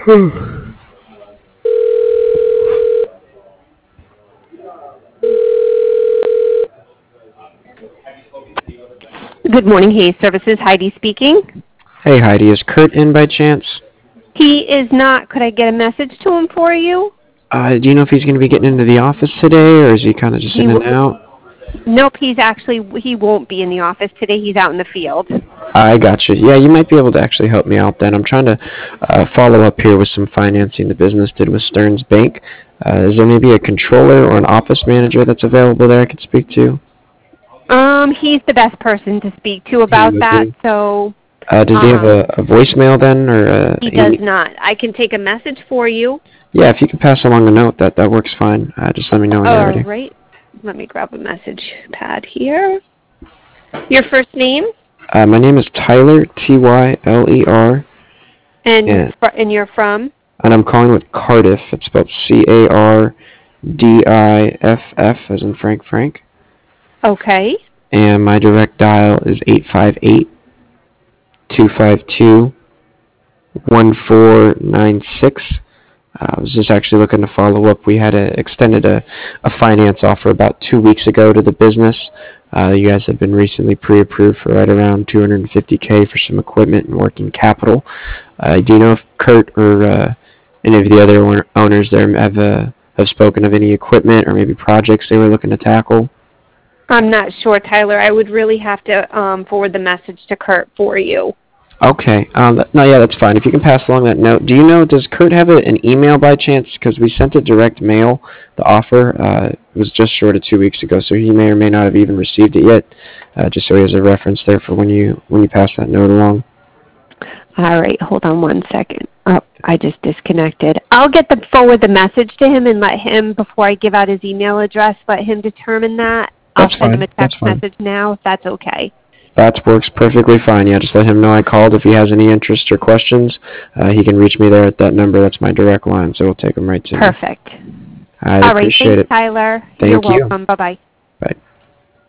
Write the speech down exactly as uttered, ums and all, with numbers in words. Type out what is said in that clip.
Good morning, Hayes Services. Heidi speaking. Hey Heidi, is Kurt in by chance? He is not. Could I get a message to him for you? Uh, do you know if he's going to be getting into the office today, or is he kind of just He in and w- out? Nope, he's actually, he won't be in the office today. He's out in the field. I got you. Yeah, you might be able to actually help me out then. I'm trying to uh, follow up here with some financing the business did with Stearns Bank. Uh, is there maybe a controller or an office manager that's available there I could speak to? Um, he's the best person to speak to He about would that, be. so, Uh, does he have um, a, a voicemail then, or uh, he does he, not. I can take a message for you. yeah, if you could pass along a note, that that works fine. Uh, just let me know when you're All ready. right. Let me grab a message pad here. Your first name Uh, my name is Tyler, T Y L E R, and and fr- and you're from? and I'm calling with Cardiff. It's spelled C A R D I F F as in Frank Frank. Okay. And my direct dial is eight five eight, two five two, one four nine six. Uh, I was just actually looking to follow up. We had a, extended a, a finance offer about two weeks ago to the business. Uh, you guys have been recently pre-approved for right around two hundred fifty K for some equipment and working capital. Uh, do you know if Kurt or uh, any of the other owner- owners there have uh, have spoken of any equipment or maybe projects they were looking to tackle? I'm not sure, Tyler. I would really have to um, forward the message to Kurt for you. Okay. Um, no, yeah, that's fine. If you can pass along that note. Do you know, does Kurt have a, an email by chance? Because we sent it direct mail, the offer. Uh, it was just short of two weeks ago, so he may or may not have even received it yet, uh, just so he has a reference there for when you when you pass that note along. All right, hold on one second. Oh, I just disconnected. I'll get the forward the message to him and let him, before I give out his email address, let him determine that. I'll That's send him fine. a That's text fine. message now if that's okay. That works perfectly fine. Yeah, just let him know I called. If he has any interest or questions, uh, he can reach me there at that number. That's my direct line, so we'll take him right to me. Perfect. I All right, appreciate thanks, it. Tyler. Thank You're you. welcome. Bye-bye. Bye.